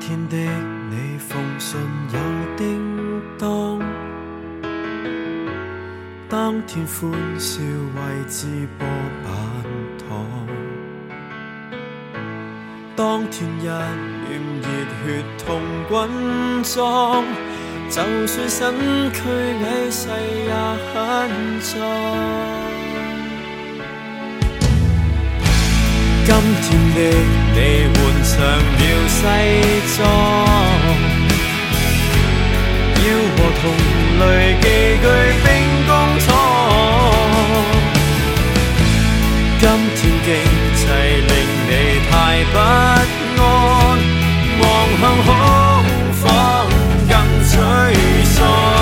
天的你奉信有叮當，當天歡笑為自播板糖，當天一臉熱血同滾裝，就算身軀矮細也很壯。今天的你換上了西裝，要和同類寄居兵工廠。今天經濟令你太不安，望向恐慌更沮喪。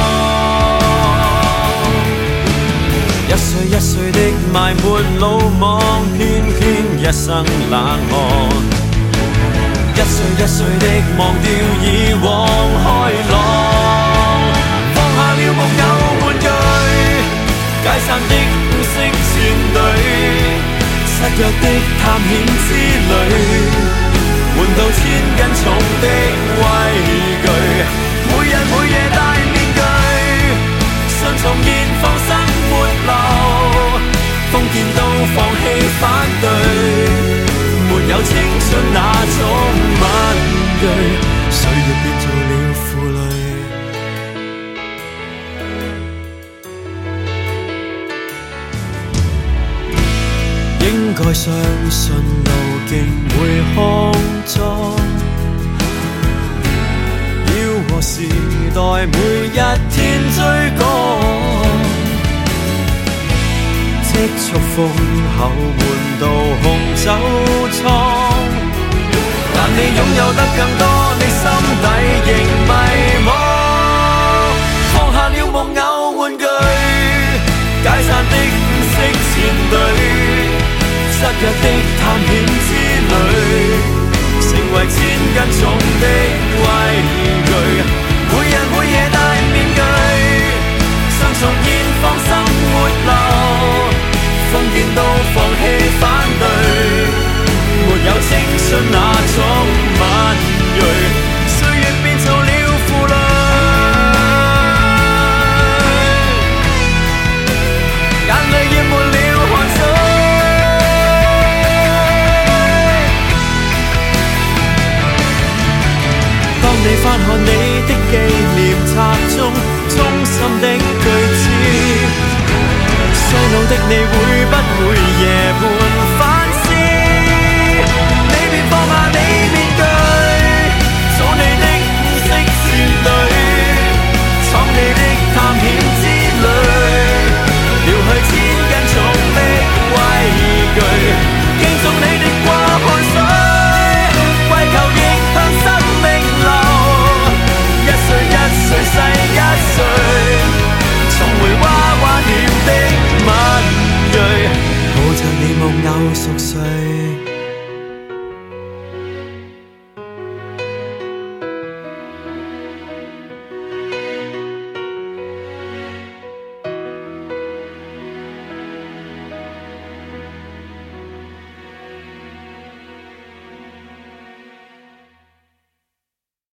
一歲一歲的埋沒魯莽，偏偏一生冷漠。一歲一歲的忘掉以往開朗，放下了木偶玩具，解散的五色戰隊，失約的探險之旅，換到千斤重的畏懼。每日每夜戴面具，信從現況生活流，封建都放棄反對，沒有青春那種問句，歲月變做了負累。應該相信路徑會康莊，要和時代每一天追趕，積蓄豐厚換到紅酒倉。但你擁有得更多，你心底仍迷惘。放下了木偶玩具，解散的五色戰隊，失約的探險之旅，成為千斤重的畏懼。每日每夜戴面具，順從現況生活流，封建都放棄反對，沒有青春那種敏鋭，歲月變做了負累，眼淚淹沒了汗水。當你翻看你的紀念冊中衷心的句子，衰老的你會不會夜半